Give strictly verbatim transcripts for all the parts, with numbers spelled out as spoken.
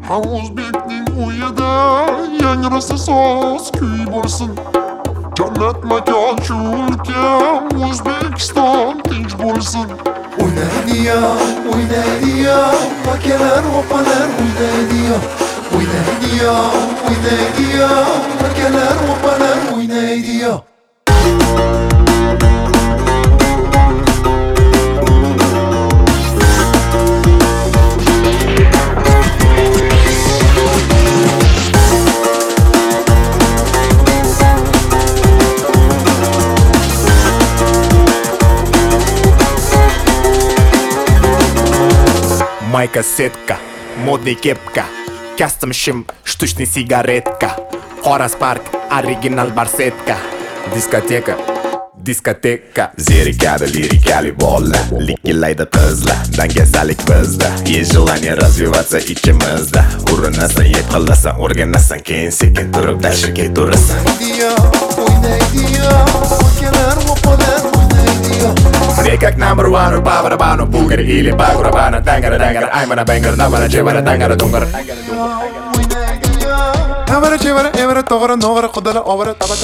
O'zbekning uyida yangrasa soz kuy bo'lsin. Jannat makon shu ulkan O'zbekiston tinch bo'lsin. O'ynaydi-ya, o'ynaydi-ya, akalar, opalar o'ynaydi-ya. O'ynaydi-ya, o'ynaydi-ya, akalar, opalar o'ynaydi-ya. Майка сетка, модный кепка, кастом shim, штучный сигаретка, Qora Spark, оригинал барсетка, diskoteka, diskoteka. Zerikadi lirikali bola, likillaydi qizlar, dangasalik bizda. Есть желание развиваться ichimizda. Urinasan, yiqilasan, o'rganasan, keyin sekin turib dashirga turasan. O'ynaydi-ya, akalar, opalar o'ynaydi-ya. Как number one, у барабану, бугар или багурабана, дангара, дангара, аймана, бенгар, навара, чевара, дангара, дунгар. Навара, чевара, эвара, тогара, новара, кудара, овара, табака.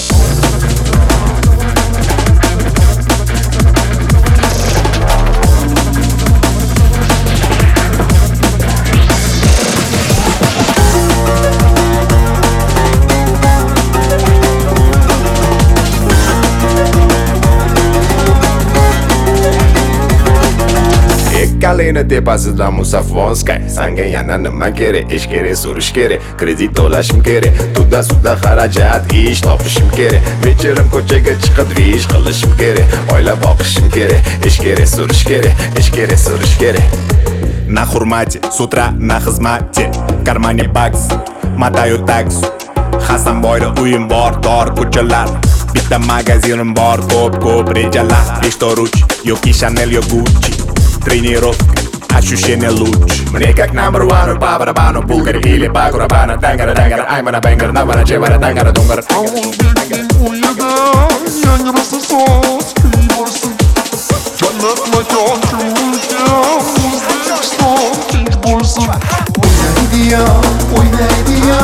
Kalina tepasida musaffon-sky. Sanga yana nima kerak? Ish kerak, so'rish kerak, kredit to'lashim kerak, tunda sudda xarajat, ish topishim kerak, vecherim ko'chaga chiqib ish qilishim kerak, oila boqishim kerak, ish kerak, so'rish kerak, ish kerak, so'rish kerak. На хурмате, с утра на xizmati, karmani baks, matayu taksi. Hasanboyda uyim bor, tor ko'chalar, bitta magazinim bor, ko'p-ko'p rejalar, beshta ruch, yoki Chanel yo Gucci. Тренировка, ощущение лучше. Мне как number one, по барабану, булгар или багурабана, дангара, дангара, аймана, бенгар, навара, чевара, дангара, дунгар. O'zbekning uyida yangrasa soz kuy bo'lsin. Jannat makon shu ulkan O'zbekiston tinch bo'lsin. O'ynaydi-ya, o'ynaydi-ya.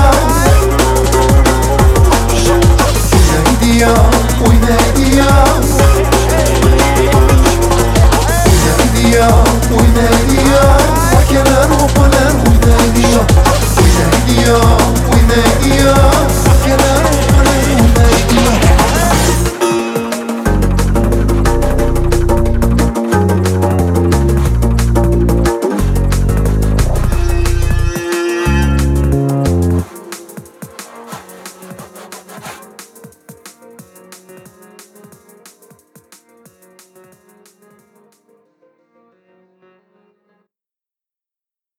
O'ynaydi-ya, o'ynaydi-ya. O'ynaydi-ya, o'ynaydi-ya, akalar, opalar